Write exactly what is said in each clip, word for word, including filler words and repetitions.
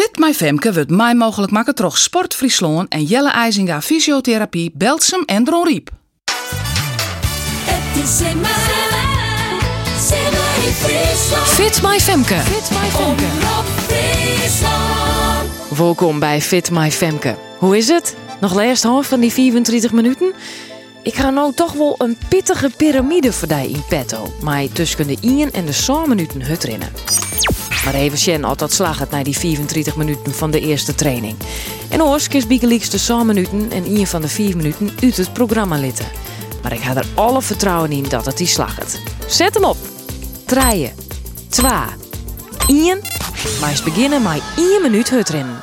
Fit My Femke wordt mij mogelijk maken door Sport Friesland en Jelle IJzinga Fysiotherapie, Belsum en Dron Riep. Fit My Femke. Fit My Femke. Welkom bij Fit My Femke. Hoe is het? Nog laatst half van die vierentwintig minuten? Ik ga nou toch wel een pittige piramide voor die in petto. Maar tussen de één en de zes minuten hut rennen. Maar even Sjen altijd slag het naar die vierentwintig minuten van de eerste training. En oors kies Biekelieks de zes minuten en één van de vier minuten uit het programma litten. Maar ik ga er alle vertrouwen in dat het die slag het. Zet hem op. Draaien. Twa. één. Maar eens beginnen met één minuut hut rennen.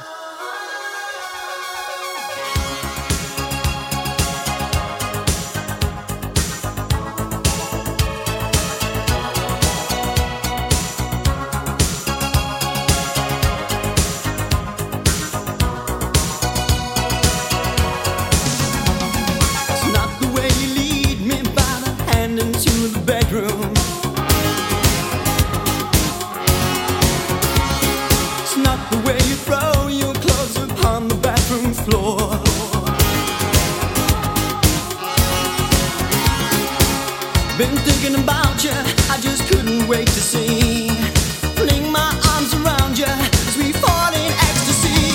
Been thinking about you, I just couldn't wait to see. Fling my arms around you as we fall in ecstasy.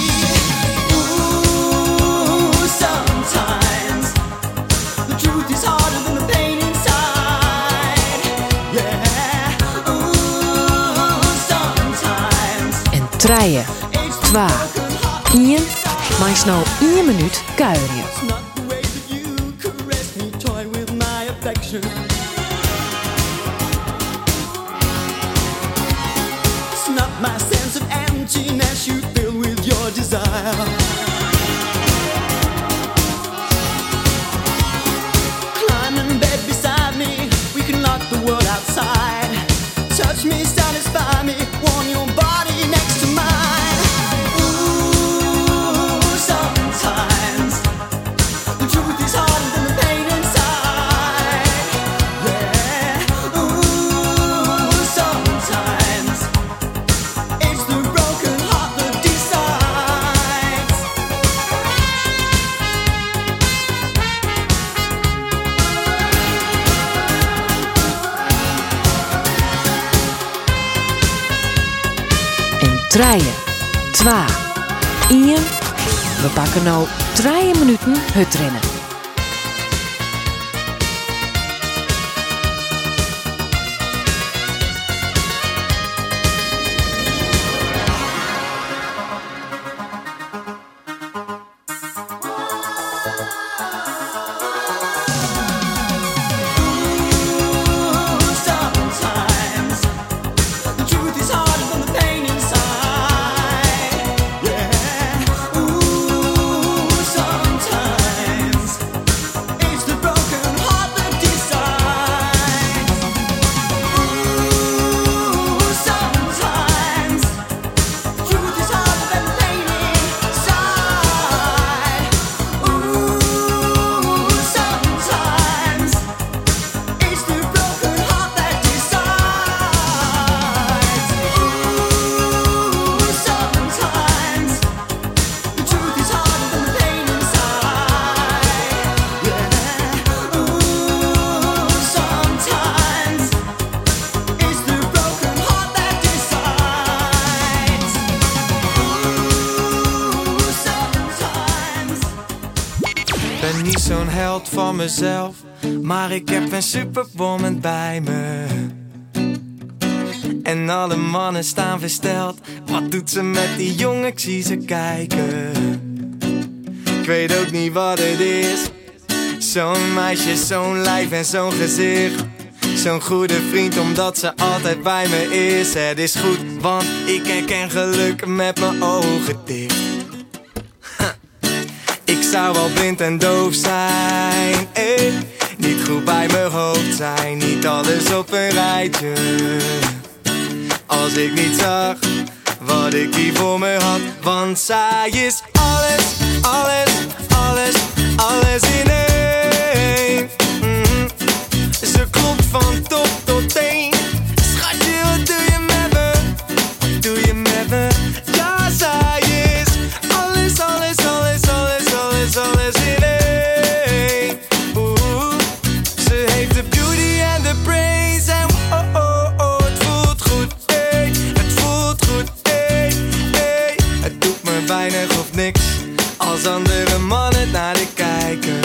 Ooh, sometimes the truth is harder than the pain inside. Yeah, ooh, sometimes. En draaien. Twa. één. Maar snel één minuut kuieren. It's not the way that you caress me, toy with my affection. Not my sense of emptiness you fill with your desire. Climb in bed beside me, we can lock the world outside. Touch me, satisfy me, warm your body next to mine. Ooh, sometimes the truth is harder than the pain inside. Yeah, ooh, sometimes it's the broken heart that decides. En draaien. Twa. één. We pakken nou drie minuten hut rennen. Sometimes the truth is harder than the pain inside. Yeah, ooh, sometimes it's the broken heart that decides. Ooh, sometimes the truth is harder than the pain inside. Ooh, sometimes it's the broken heart that decides. Ooh, sometimes the truth is harder than the pain inside. Yeah. Ooh, sometimes it's the broken heart that decides. Ooh, sometimes. Ik ben niet zo'n held van mezelf, maar ik heb een superwoman bij me. En alle mannen staan versteld. Wat doet ze met die jongen? Ik zie ze kijken. Ik weet ook niet wat het is. Zo'n meisje, zo'n lijf en zo'n gezicht. Zo'n goede vriend omdat ze altijd bij me is. Het is goed, want ik herken geluk met mijn ogen dicht. Ik zou wel blind en doof zijn, eh. Niet goed bij mijn hoofd zijn, niet alles op een rijtje. Als ik niet zag wat ik hier voor me had. Want zij is alles, alles, alles, alles in één. Mm-hmm. Ze klopt van top tot teen. Schatje, wat doe je met me? Wat doe je met me? Ja, zij maar weinig of niks als andere mannen naar je kijken.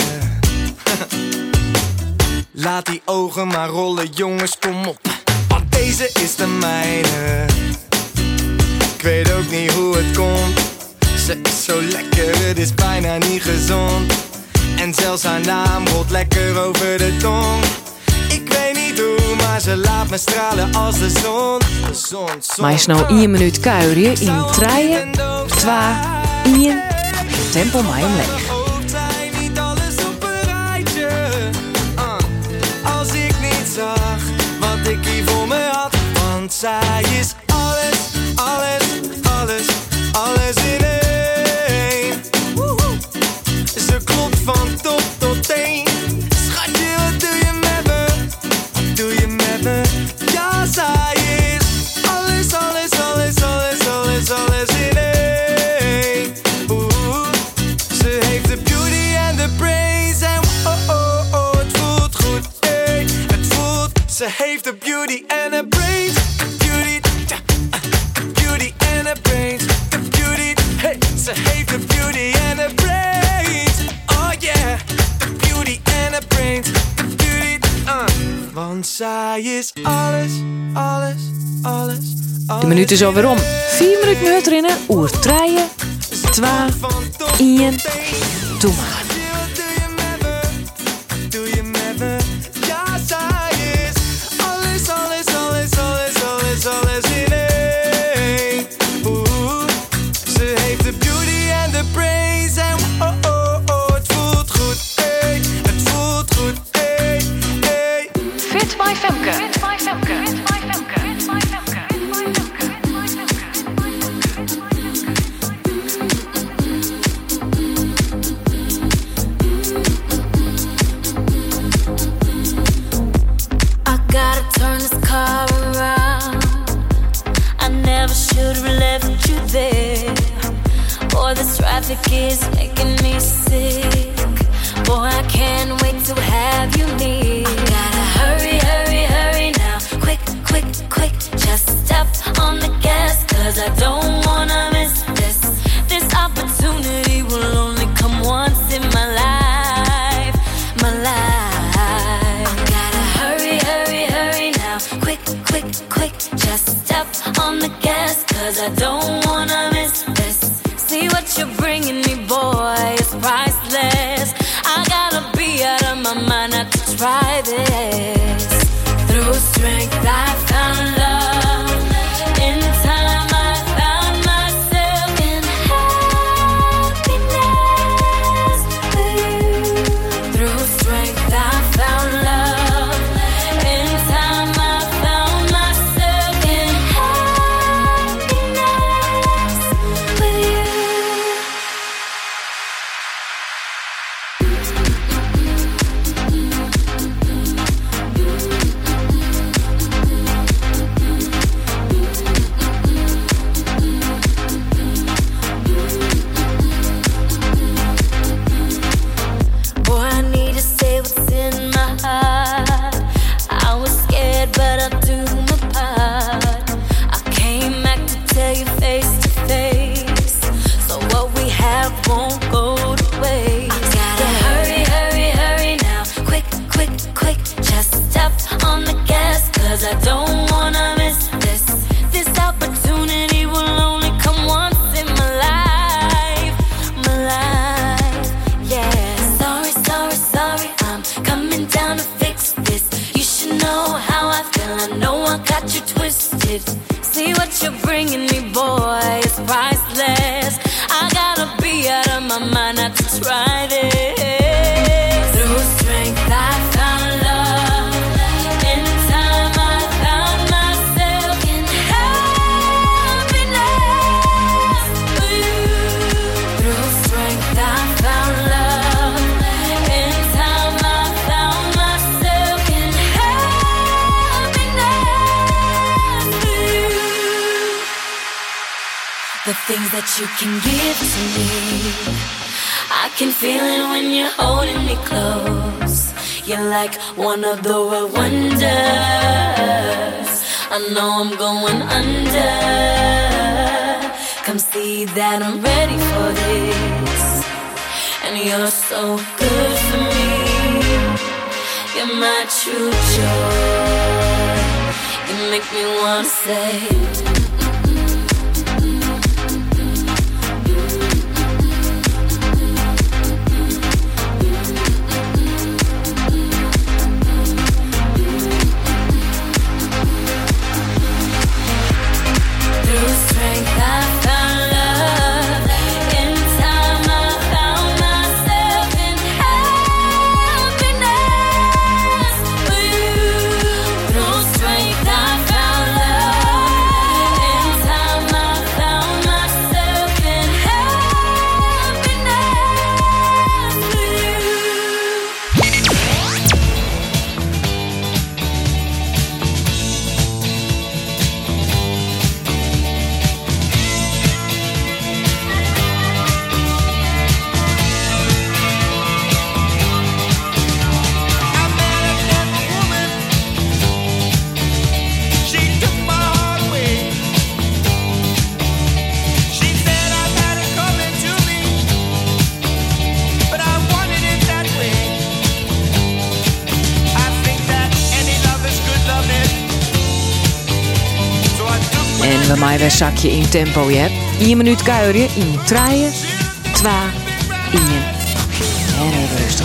Laat die ogen maar rollen, jongens, kom op, want deze is de mijne. Ik weet ook niet hoe het komt, ze is zo lekker, het is bijna niet gezond. En zelfs haar naam rolt lekker over de tong. Ik weet niet hoe, maar ze laat me stralen als de zon. De zon, zon. Maar is nou één minuut kuieren in treien, twee, één, tempo mij hem leeg. Niet alles op een rijtje. Uh, als ik niet zag wat ik hier voor me had. Want zij is alles, alles, alles, alles in één. Woehoe. Ze klopt van top tot teen. Schatje, wat doe je met me? Wat doe je met me? Ja, zij is alles, alles, alles, alles, alles, alles in één. Oeh, ze heeft de beauty en de brains. En oh, oh, oh, het voelt goed, hey. Het voelt, ze heeft de beauty en de brains. Beauty, tja, uh, beauty en de brains. De beauty, hey. Ze heeft de beauty en de brains. Oh yeah, de beauty en de brains. De beauty, uh. Want zij is alles, alles, alles, alles. De minuut is alweer om. Vier minuten meer erin, oer treien, twee, één, doe maar. Fit my Femke. Fit my Femke. Fit my Femke. Fit my Femke. Fit my I gotta turn this car around. I never should have left you there. Boy, this traffic is making me sick. Boy, I can't wait to have you near. I gotta hurry, hurry, hurry now. Quick, quick, quick. Just step on the gas, cause I don't wanna miss this. This opportunity will only come once in my life. My life. I gotta hurry, hurry, hurry now. Quick, quick, quick. Just step on the gas, cause I don't wanna miss this. See what you're bringing me, boy, it's priceless. I gotta be out of my mind not to try this. Through strength I found love. In time I found myself in happiness with you. Through strength I found love. In time I found myself in happiness with you. Boy, I need to say what's in my heart. I was scared, but I'll do my part. I came back to tell you face to face, so what we have won't go to waste. I gotta hurry, hurry, hurry now. Quick, quick, quick. Just step on the gas, cause I don't wanna miss this. This opportunity will only come once in my life. My life, yeah. Sorry, sorry, sorry, I'm coming down to fix this. You should know how I feel, I know I got you twisted. See what you're bringing me, boy, it's priceless. I gotta be out of my mind not to try this. Through strength I found love. In time I found myself in happiness with you. Through strength I found love. In time I found myself in happiness with you. The things that you can give to me, I can feel it when you're holding me close. You're like one of the world wonders. I know I'm going under. Come see that I'm ready for this. And you're so good for me. You're my true joy. You make me wanna say bij mij weer zakje in tempo, je hebt. één minuut kuieren in drieën, twee, één. En even rustig.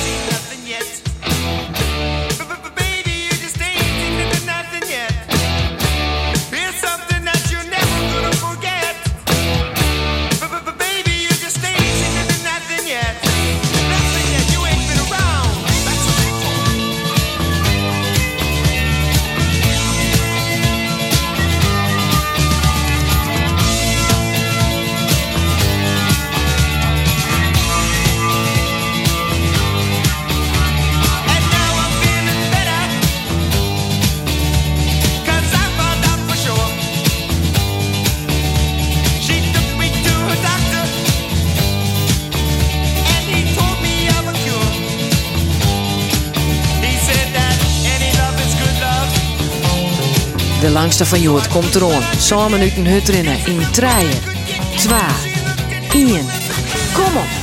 De langste van Joert komt erom. Samen minuten hut rennen in drieën, twee, één. Kom op!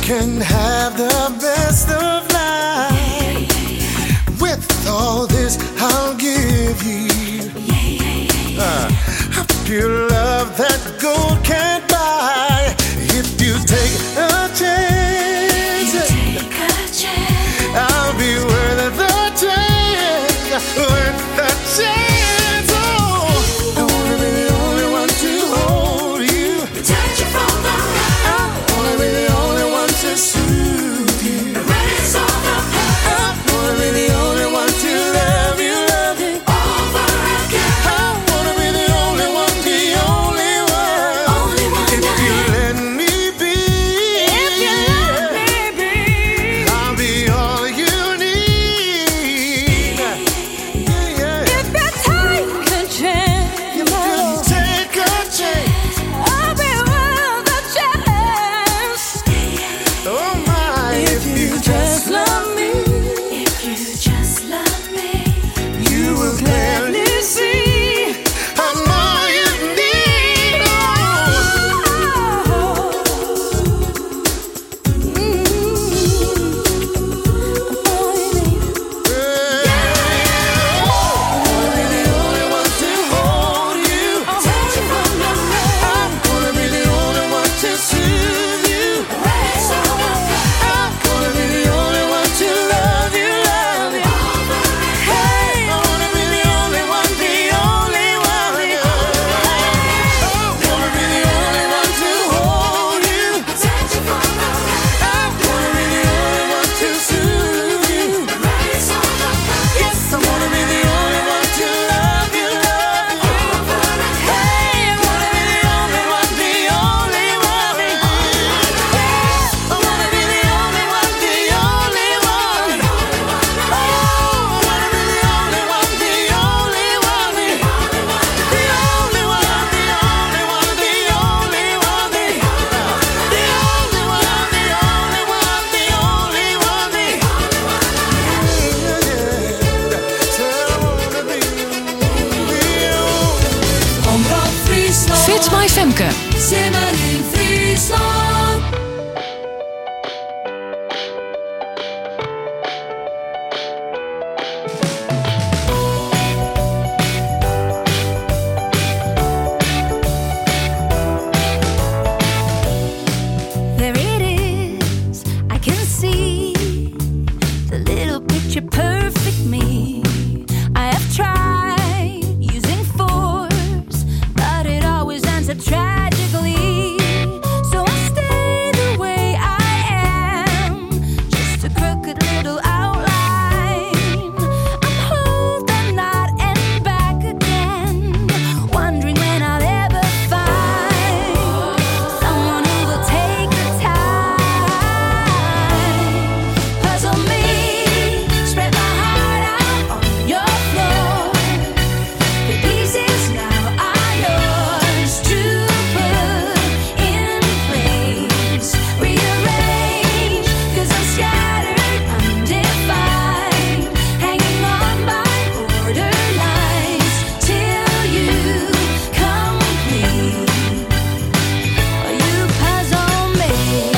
can have the best of life. With all this I'll give you uh, a pure love that gold can't buy. If you take a chance, take a chance. I'll be worth the chance, worth the chance. Oh, I wanna be the only one to hold you, Touch you from the right. I wanna be the only one to soothe you, Raise all the I wanna be the only one to love you, love you over again. I wanna be the only one, the only one. Only one If night. you let me be, If you let me be, I'll be all you need. Yeah, yeah. if you take a chance, You can take a chance. I'll be worth a chance. Oh my, if you just love me, If you just love me, you will gladly see how more you need. touch you from the right. I'm gonna be the only one to soothe you. Raise all the I'm gonna be the only one to love you, love you. Hey, I wanna be the only one, the only one. I wanna be the only one to hold you. touch you from the right. I wanna be the only one to soothe you. Raise all the Yes, I wanna be the only one to love you, love you. Hey, I wanna be the only one, the only one. I wanna be the only one, the only one. Oh, I wanna be the only one, the only one. The only one, the only one, the only one. The only one, the only one, the only one. Omroep Friesland. Fit My Femke. Simmer in Friesland. There it is, I can see the little picture perfect me. I have tried using force, but it always ends up tragically. So I stay the way I am, just a crooked little outline. I'm hold the knot and back again, wondering when I'll ever find someone who will take the time. Puzzle me, spread my heart out on your floor. The pieces now are yours to put in place. Rearrange, 'cause I'm scattered, undefined, hanging on by borderlines till you complete. You puzzle me.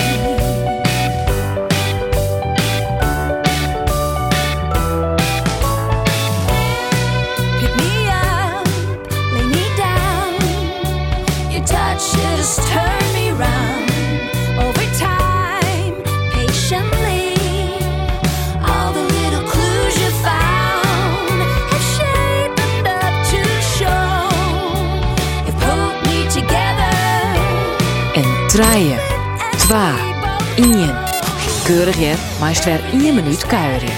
Pick me up, lay me down. Your touch just turn me round. Over time, patiently, all the little clues you found have shaped up to show if put me together. En draaien. Twa. Ien. Keurig hè, meest weer één minuut kuieren.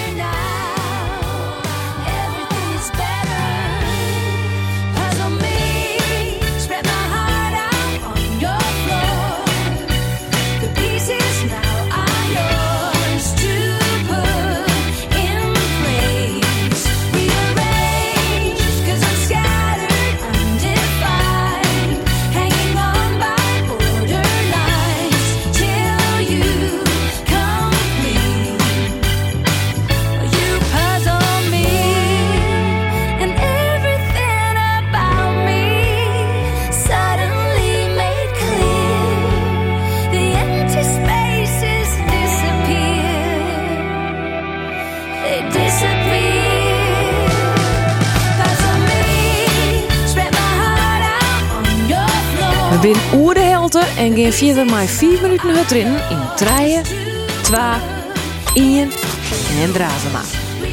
Everything's better. Puzzle me, spread my heart out on your floor. The pieces now are yours to put in place. Rearrange, 'cause I'm scattered, undefined, hanging on by borderlines till you complete. bin oer de helte en gaan verder maar vier minuten het rennen in drie, twee, één en draven maar.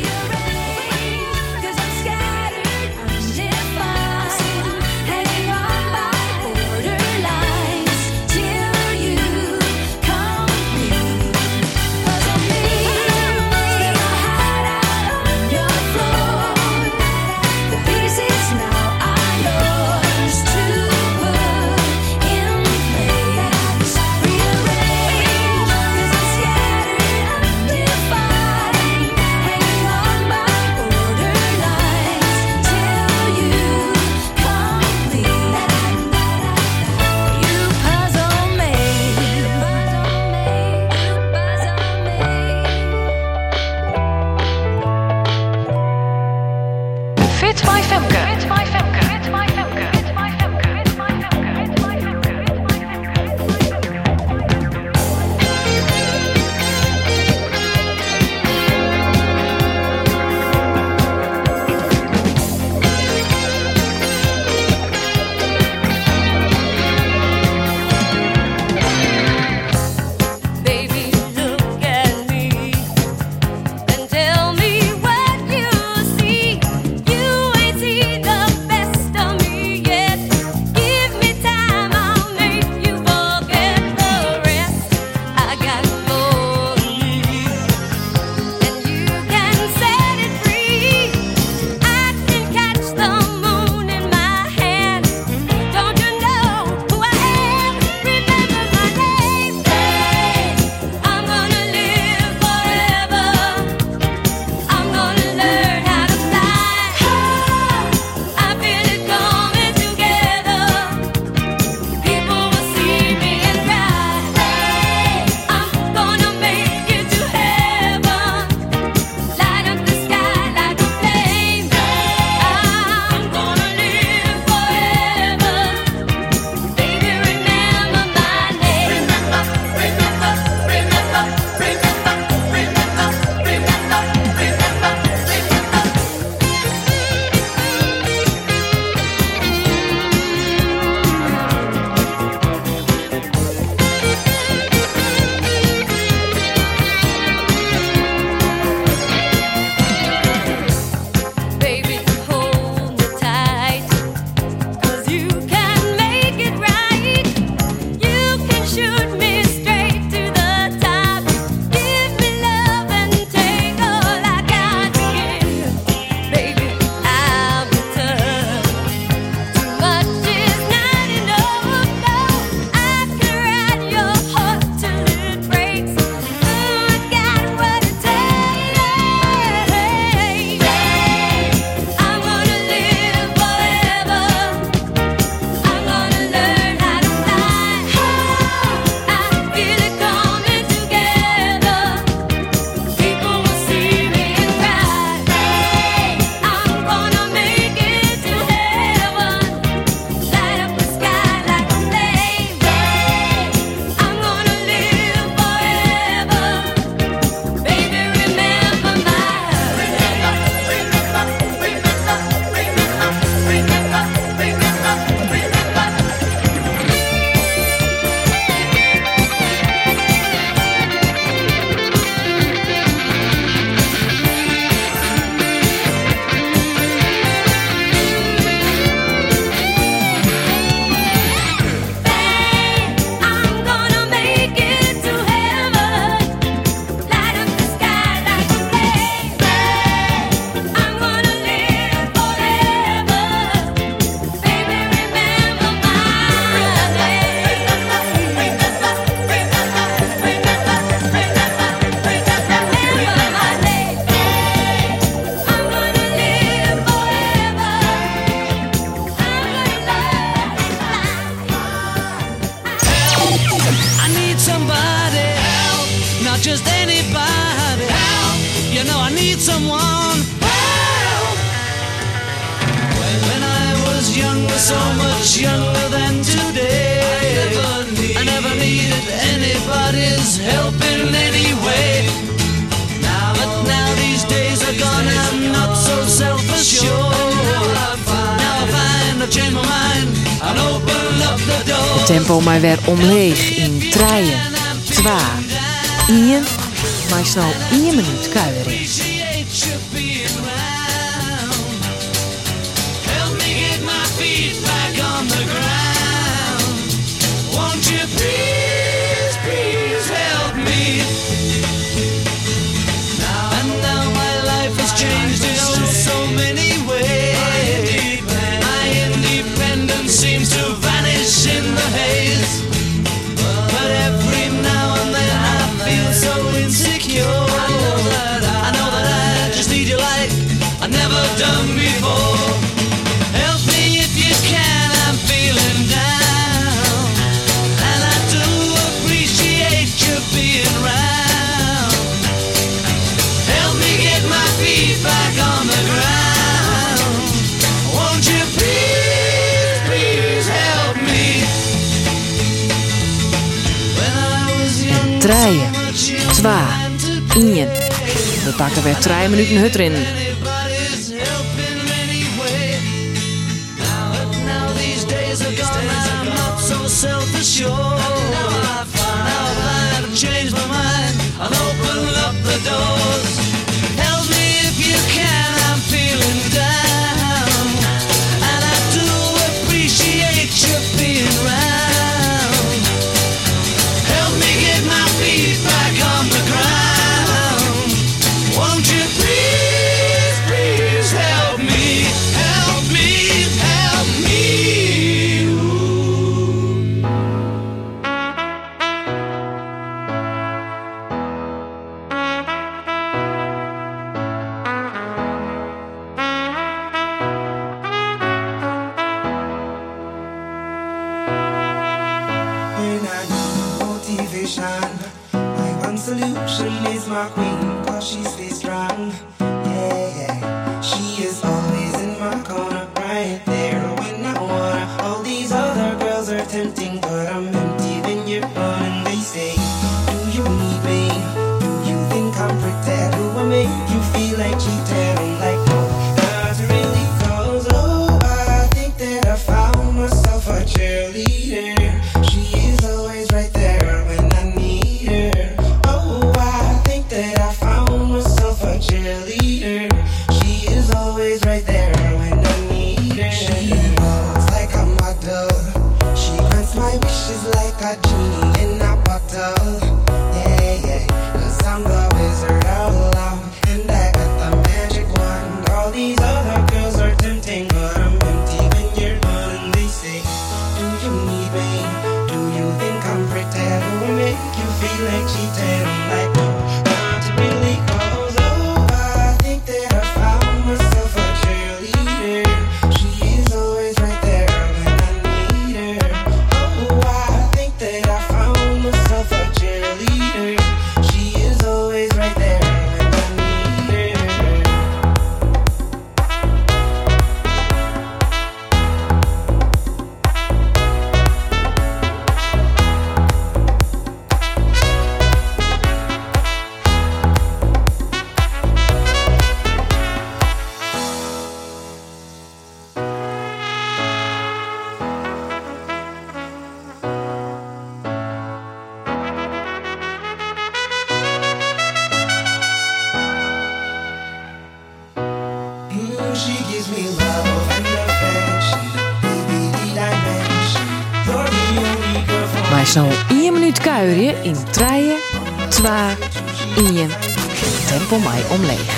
Fit My Femke. Fit My Femke. Fit My Femke. Fit My Femke. Fit My Femke. Fit My Femke. Baby, look at me and tell me what you see. You ain't seen the best of me yet. Give me time, I'll make you forget the rest. I got more than me, and you can set it free. I can catch the moon in my hand. Don't you know who I am? Remember my name. Hey, I'm gonna live forever. I'm gonna learn how to fly. I feel it coming together. People will see me and cry. Hey, I'm gonna make it to heaven. Light up the sky like a flame. I'm gonna live forever. Baby, remember my name. Remember, remember, remember, remember, remember, Baby, hold me tight, 'cause you can make it right. You can shoot me straight to the top. Give me love and take all I got to give. Baby, I'll be tough. Too much is not enough. No, I can ride your heart till it breaks. Oh, I got what it takes. I'm gonna live forever. I'm gonna learn how to fly. I feel it coming together. People will see me and cry. I'm gonna make it to heaven. Light up the sky like a flame. I'm gonna live forever. Baby, remember my remember, remember, remember, remember, remember, remember, I'm gonna make it to heaven. Light up the sky like a flame. I'm gonna live forever. Baby, remember my name. Remember, remember, remember, remember, remember, remember my name. I'm gonna live forever. I need somebody help, not just anybody help. You know I need someone help. When I was younger, so much younger than today, I never, need, I never needed anybody's help in any way. Now, but now these days are gone, I'm not so self-assured. Now I find I've changed my mind and open up the door. Tempo maar weer omleeg in treien, twa, ien, maar snel één minuut kuieren. Help me get my feet back on the ground. Won't you please, please help me? And now my life has changed in oh so many ways. My independence seems to vanish in the haze. But every now and then I feel so insecure. I know that I, I know that I just need you like I never done before. Help me if you can, I'm feeling down. And I do appreciate you being round. Help me get my feet back on the ground. Won't you please, please help me? When I was young, Treien, so much younger twa, than today. ien. We pakken weer drie minuten hut erin. Anybody's helping anyway. Now, now these days are gone, I'm not so self-assured. Now I find out I've changed my mind. I'll open up the doors. Help me if you can, I'm feeling down. And I do appreciate you being round. Help me get my feet back on the ground. Won't you please, please help me, help me, help me. When I need motivation, my one solution is my queen, cause she stays strong. Yeah, yeah. She is always in my corner, right there when I wanna. All these other girls are tempting, but I'm empty when you're gone. And they say, do you need me? Do you think I'm pretty? Do I make you feel like cheating? I'm like, no, not really, cause oh, I think that I found myself a cheerleader. She is always right there when I need her. Oh, I think that I found myself a cheerleader. She is always right there when I need her. She walks like a model. She grants my wishes like a genie in a bottle. Yeah, yeah, cause I'm the wizard of love. And I got the magic wand. All these other girls are tempting, but I'm empty when you're gone. And they say, do you need me? Do you think I'm pretty? Do I make you feel like cheating? I'm like, no, not really, cause oh, I think that I found myself a cheerleader. She is always right there when I need her. Oh, I think that I found myself a cheerleader. She is always right there when I need her. Mm, she gives me love and affection. Baby, need I mention? You're the only girl for Maar snel één minuut kuieren in treien, twa, ien. Tempo mij omleeg.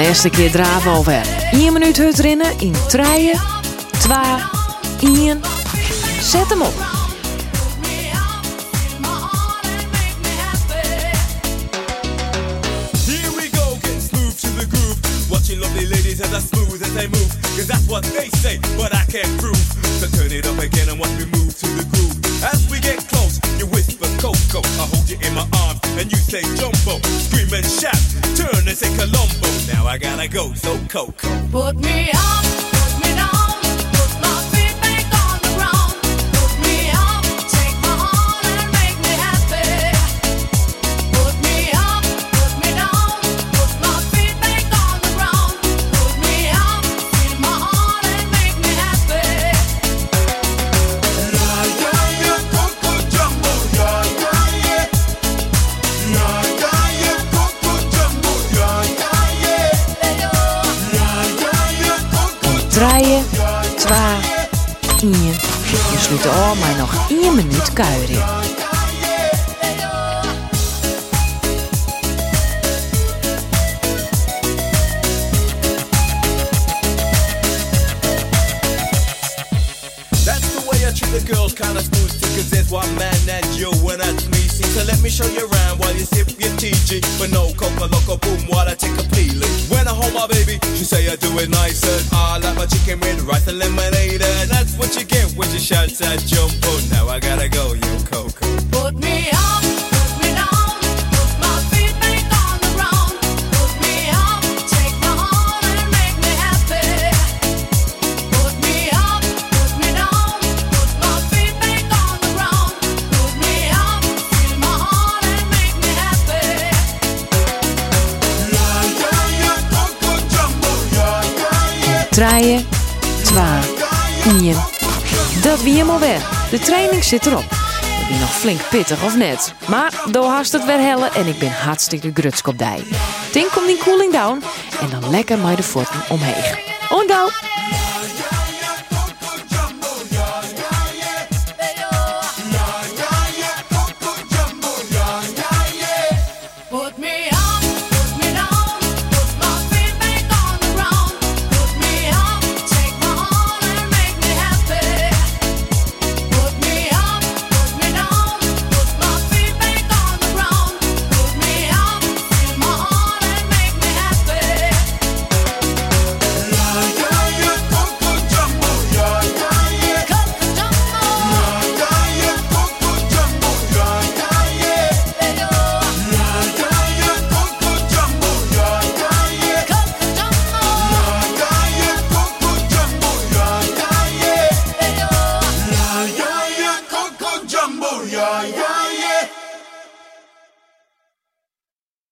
laatste keer draven alweer. één minuut hut rennen in drie, twee, één. Zet hem op. Here we go, getting smooth to the groove. Watching lovely ladies as I smooth as they move. Cause that's what they say, but I can't prove. So turn it up again and watch me move to the groove. As we get close, you whisper Coco. I hold you in my arms and you say Jumbo. Scream and shout, turn and say Colombo. Now I gotta go, so Coco. Put me up, put me down, put my feet back on the ground. Put me up, take my heart and make me happy. Put me up, put me down, put my feet back on the ground. Put me up, feel my heart and make me happy. Yeah, yeah, yeah, Coco Jumbo. Yeah, yeah, yeah. Yeah, yeah, yeah, Coco Jumbo. Yeah, yeah, yeah. Yeah, yeah, yeah, Coco drie, twee, één. We sluiten al maar nog één minuut kuieren. That's the way I treat the girls, kinda smooth too, cause there's one man that you and that's me. See, so let me show you around while you sip your T G. But no coca loco boom while I take a peeling. When I hold my baby, she say I do it nicer. I like my chicken with rice and lemonade. And that's what you get when you shout that Jumbo. Now I gotta go, yo Coco. Put me up, put me down, put my feet back on the ground. Put me up, take my heart and make me happy. Put me up, put me down, put my feet back on the ground. Put me up, feel my heart and make me happy. Yeah, yeah, yeah, Coco Jumbo. Yeah, yeah, yeah. drie, twee, één. Dat wie hem alweer. De training zit erop. Het is nog flink pittig of net. Maar door haast het weer helle en ik ben hartstikke grutsk op dij. Tink komt die cooling down en dan lekker met de voeten omheen. Ondouw! Put me up, put me down, put my feet back on the ground. Put me up, take my heart and make me happy. Put me up, put me down, put my feet back on the ground. Put me up, feel my heart and make me happy. Yeah, yeah, yeah, Coco Jumbo. Yeah, yeah, yeah. Coco Jumbo, Yeah, yeah, yeah, Coco Jumbo. Yeah, yeah, yeah. hey yo, Yeah, yeah, yeah, Coco Jumbo. Yeah, yeah, yeah. Coco Jumbo, Yeah, yeah, yeah, Coco Jumbo. Yeah, yeah, yeah. hey yo. Yeah, yeah, yeah, Coco Jumbo. Yeah, yeah.